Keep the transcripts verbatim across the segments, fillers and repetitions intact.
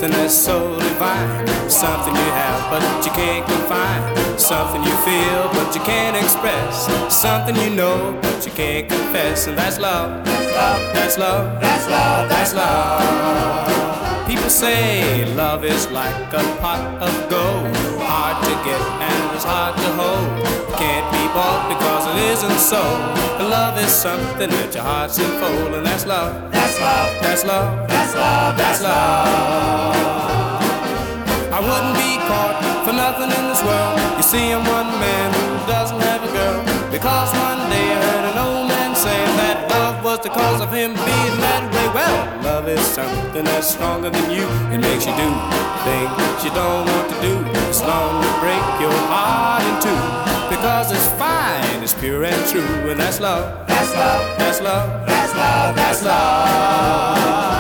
something that's so divine. Something you have but you can't confine. Something you feel but you can't express. Something you know but you can't confess. And that's love. That's love. That's love. That's love. People say love is like a pot of gold, hard to get and it's hard to hold. Can't be bought because it isn't sold. Love is something that your heart's enfold, and that's love. That's love. That's love. That's love. That's love. I wouldn't be caught for nothing in this world. You see, I'm one man who doesn't have a girl, because one day I heard an old man say that love was the cause of him being that way. Well, love is something that's stronger than you. It makes you do things you don't want to do. It's long to break your heart in two, because it's fine, it's pure and true. And that's love. That's love. That's love. That's love. That's love.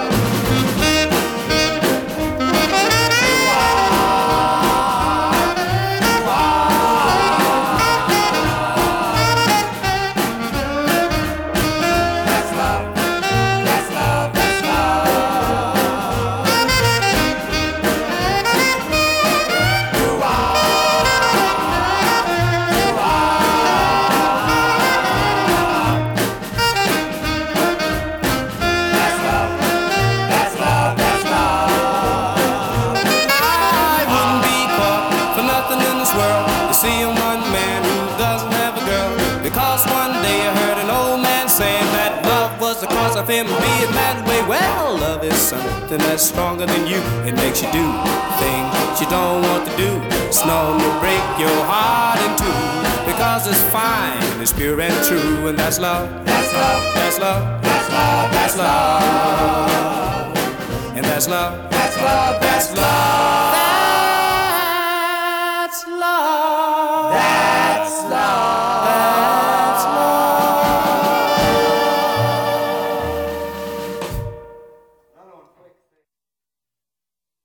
Of him being that way. Well, love is something that's stronger than you. It makes you do things you don't want to do. It's known to break your heart in two, because it's fine, it's pure and true. And that's love. That's love. That's love. That's love. That's love. And that's love. That's love. That's love.